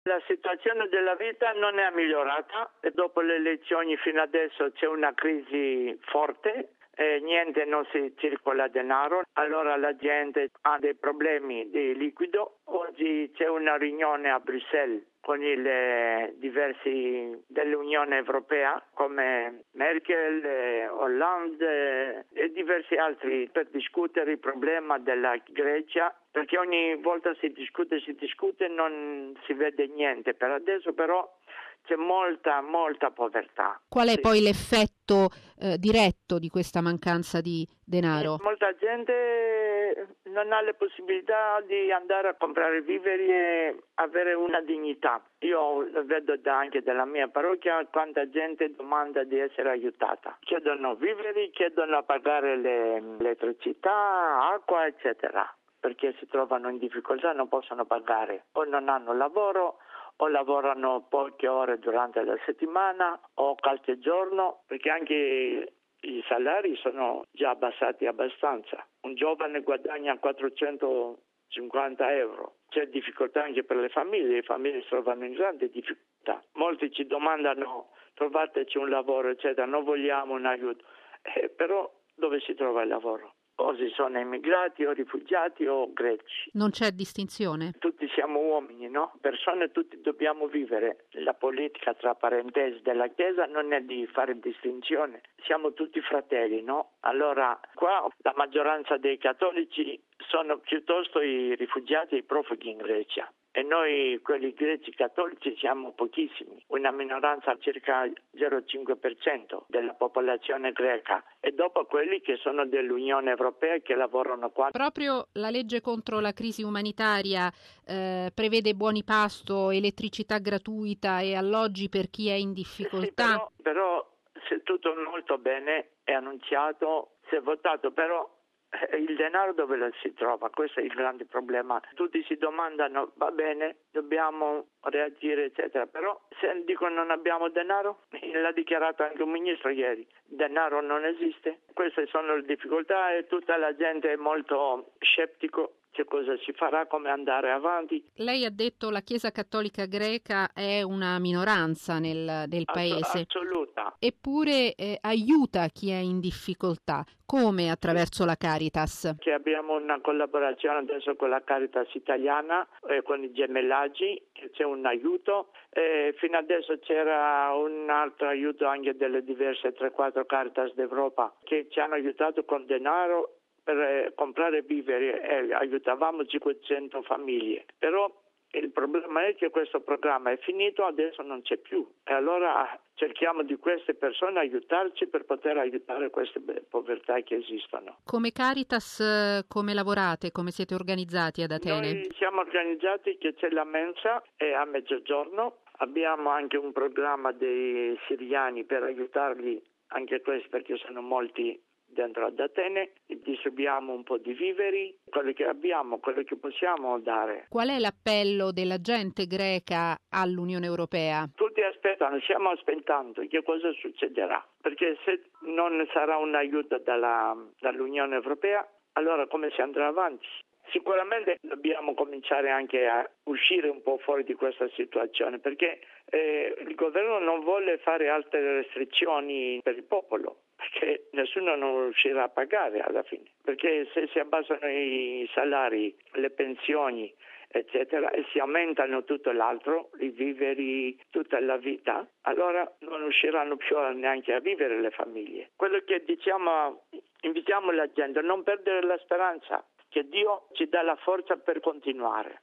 La situazione della vita non è migliorata e dopo le elezioni fino adesso c'è una crisi forte. Niente, non si circola denaro, allora la gente ha dei problemi di liquido. Oggi c'è una riunione a Bruxelles con i diversi dell'Unione Europea come Merkel, Hollande e diversi altri per discutere il problema della Grecia, perché ogni volta si discute e non si vede niente. Per adesso però c'è molta povertà. Qual è poi l'effetto diretto di questa mancanza di denaro? Molta gente non ha le possibilità di andare a comprare viveri e avere una dignità. Io vedo anche dalla mia parrocchia quanta gente domanda di essere aiutata. Chiedono viveri, chiedono a pagare l'elettricità, acqua, eccetera, perché si trovano in difficoltà, non possono pagare o non hanno lavoro o lavorano poche ore durante la settimana o qualche giorno, perché anche i salari sono già abbassati abbastanza. Un giovane guadagna 450 euro. C'è difficoltà anche per le famiglie si trovano in grande difficoltà. Molti ci domandano: trovateci un lavoro, eccetera, non vogliamo un aiuto. Però dove si trova il lavoro? O si sono immigrati o rifugiati o greci. Non c'è distinzione? Tutti siamo uomini, no? Persone, tutti dobbiamo vivere. La politica, tra parentesi, della Chiesa non è di fare distinzione. Siamo tutti fratelli, no? Allora, qua la maggioranza dei cattolici sono piuttosto i rifugiati e i profughi in Grecia. E noi, quelli greci cattolici, siamo pochissimi, una minoranza circa 0,5% della popolazione greca, e dopo quelli che sono dell'Unione Europea che lavorano qua. Proprio la legge contro la crisi umanitaria prevede buoni pasto, elettricità gratuita e alloggi per chi è in difficoltà. Sì, però se tutto molto bene, è annunciato, si è votato, però il denaro dove si trova? Questo è il grande problema. Tutti si domandano: va bene, dobbiamo reagire, eccetera, però se dicono non abbiamo denaro, l'ha dichiarato anche un ministro ieri, denaro non esiste. Queste sono le difficoltà e tutta la gente è molto scettico. Che cosa si farà, come andare avanti. Lei ha detto la Chiesa Cattolica greca è una minoranza nel paese. Assoluta. Eppure aiuta chi è in difficoltà. Come? Attraverso la Caritas. Che abbiamo una collaborazione adesso con la Caritas italiana, con i gemellaggi, che c'è un aiuto. Fino adesso c'era un altro aiuto anche delle diverse 3-4 Caritas d'Europa che ci hanno aiutato con denaro per comprare viveri e aiutavamo 500 famiglie. Però il problema è che questo programma è finito, adesso non c'è più, e allora cerchiamo di queste persone aiutarci per poter aiutare queste povertà che esistono. Come Caritas come lavorate? Come siete organizzati ad Atene? Noi siamo organizzati che c'è la mensa e a mezzogiorno abbiamo anche un programma dei siriani per aiutarli, anche questi perché sono molti dentro ad Atene, distribuiamo un po' di viveri, quello che abbiamo, quello che possiamo dare. Qual è l'appello della gente greca all'Unione Europea? Tutti aspettano, stiamo aspettando che cosa succederà, perché se non sarà un aiuto dall'Unione Europea, allora come si andrà avanti? Sicuramente dobbiamo cominciare anche a uscire un po' fuori di questa situazione, perché il governo non vuole fare altre restrizioni per il popolo, perché nessuno non riuscirà a pagare alla fine, perché se si abbassano i salari, le pensioni, eccetera, e si aumentano tutto l'altro, i viveri, tutta la vita, allora non riusciranno più neanche a vivere le famiglie. Quello che diciamo, invitiamo la gente a non perdere la speranza, che Dio ci dà la forza per continuare.